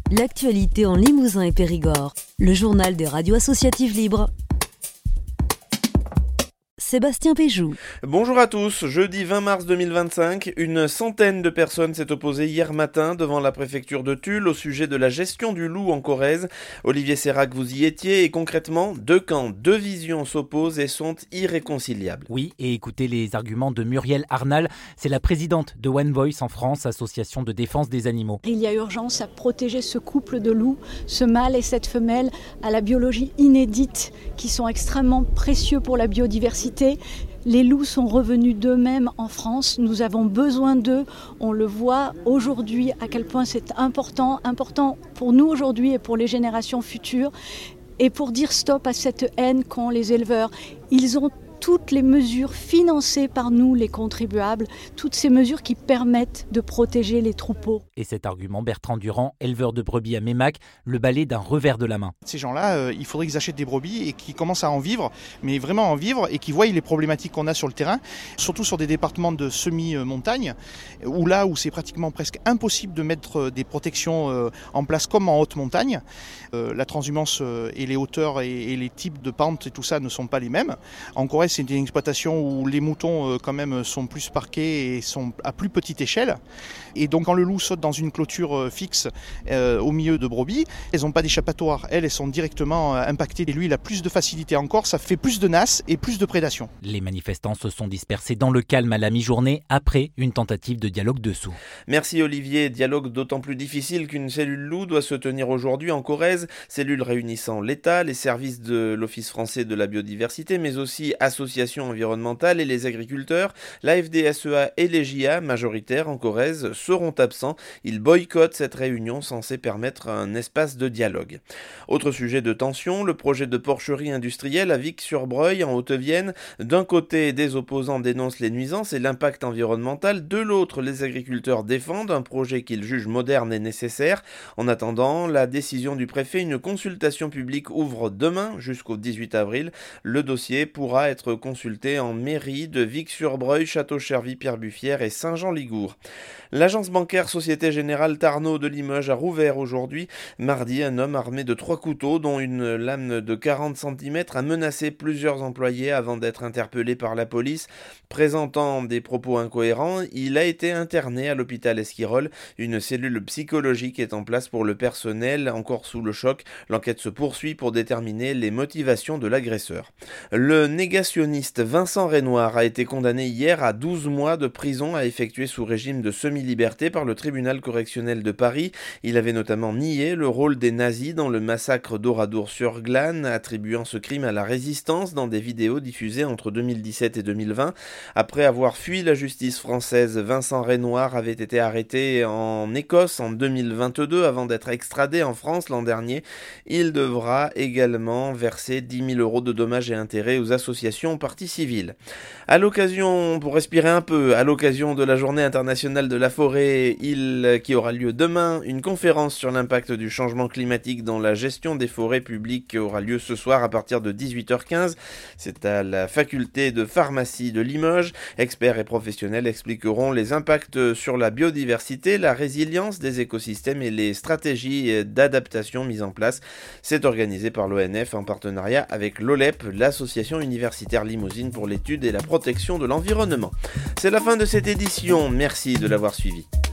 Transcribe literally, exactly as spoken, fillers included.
L'actualité en Limousin et Périgord. Le journal des radios associatives libres. Sébastien Péjou. Bonjour à tous, jeudi vingt mars deux mille vingt-cinq, une centaine de personnes s'est opposée hier matin devant la préfecture de Tulle au sujet de la gestion du loup en Corrèze. Olivier Serrac, vous y étiez et concrètement, deux camps, deux visions s'opposent et sont irréconciliables. Oui, et écoutez les arguments de Muriel Arnal, c'est la présidente de One Voice en France, association de défense des animaux. Il y a urgence à protéger ce couple de loups, ce mâle et cette femelle, à la biologie inédite, qui sont extrêmement précieux pour la biodiversité. Les loups sont revenus d'eux-mêmes en France, nous avons besoin d'eux, on le voit aujourd'hui à quel point c'est important, important pour nous aujourd'hui et pour les générations futures, et pour dire stop à cette haine qu'ont les éleveurs. Ils ont toutes les mesures financées par nous, les contribuables, toutes ces mesures qui permettent de protéger les troupeaux. Et cet argument, Bertrand Durand, éleveur de brebis à Meymac, le balaie d'un revers de la main. Ces gens-là, euh, il faudrait qu'ils achètent des brebis et qu'ils commencent à en vivre, mais vraiment en vivre, et qu'ils voient les problématiques qu'on a sur le terrain, surtout sur des départements de semi-montagne, où là où c'est pratiquement presque impossible de mettre des protections euh, en place comme en haute montagne. Euh, la transhumance euh, et les hauteurs et, et les types de pentes et tout ça ne sont pas les mêmes. En Corrèze, c'est une exploitation où les moutons euh, quand même sont plus parqués et sont à plus petite échelle. Et donc quand le loup saute dans une clôture euh, fixe euh, au milieu de brebis, elles n'ont pas d'échappatoire. Elles, elles sont directement euh, impactées. Et lui, il a plus de facilité encore, ça fait plus de nasses et plus de prédation. Les manifestants se sont dispersés dans le calme à la mi-journée après une tentative de dialogue dessous. Merci Olivier. Dialogue d'autant plus difficile qu'une cellule loup doit se tenir aujourd'hui en Corrèze, cellule réunissant l'État, les services de l'Office français de la biodiversité, mais aussi associations environnementales et les agriculteurs. La F D S E A et les J A, majoritaires en Corrèze, seront absents. Ils boycottent cette réunion censée permettre un espace de dialogue. Autre sujet de tension, le projet de porcherie industrielle à Vic-sur-Breuil en Haute-Vienne. D'un côté, des opposants dénoncent les nuisances et l'impact environnemental. De l'autre, les agriculteurs défendent un projet qu'ils jugent moderne et nécessaire. En attendant la décision du préfet, une consultation publique ouvre demain jusqu'au dix-huit avril. Le dossier pourra être consulté en mairie de Vic-sur-Breuil, Château-Chervy, Pierre-Buffière et Saint-Jean-Ligour. L'agence bancaire Société Générale Tarnot de Limoges a rouvert aujourd'hui. Mardi, un homme armé de trois couteaux, dont une lame de quarante centimètres, a menacé plusieurs employés avant d'être interpellé par la police. Présentant des propos incohérents, il a été interné à l'hôpital Esquirol. Une cellule psychologique est en place pour le personnel, encore sous le choc. L'enquête se poursuit pour déterminer les motivations de l'agresseur. Le négationniste Vincent Renoir a été condamné hier à douze mois de prison à effectuer sous régime de semi-liberté par le tribunal correctionnel de Paris. Il avait notamment nié le rôle des nazis dans le massacre d'Oradour-sur-Glane, attribuant ce crime à la résistance dans des vidéos diffusées entre deux mille dix-sept et deux mille vingt. Après avoir fui la justice française, Vincent Renoir avait été arrêté en Écosse en deux mille vingt-deux avant d'être extradé en France l'an dernier. Il devra également verser dix mille euros de dommages et intérêts aux associations parties civiles. À l'occasion, pour respirer un peu, à l'occasion de la journée internationale de la forêt, il, qui aura lieu demain, une conférence sur l'impact du changement climatique dans la gestion des forêts publiques aura lieu ce soir à partir de dix-huit heures quinze. C'est à la faculté de pharmacie de Limoges. Experts et professionnels expliqueront les impacts sur la biodiversité, la résilience des écosystèmes et les stratégies d'adaptation mises en place. C'est organisé par l'O N F en partenariat avec l'O L E P, l'association universitaire limousine pour l'étude et la protection de l'environnement. C'est la fin de cette édition, merci de l'avoir suivi.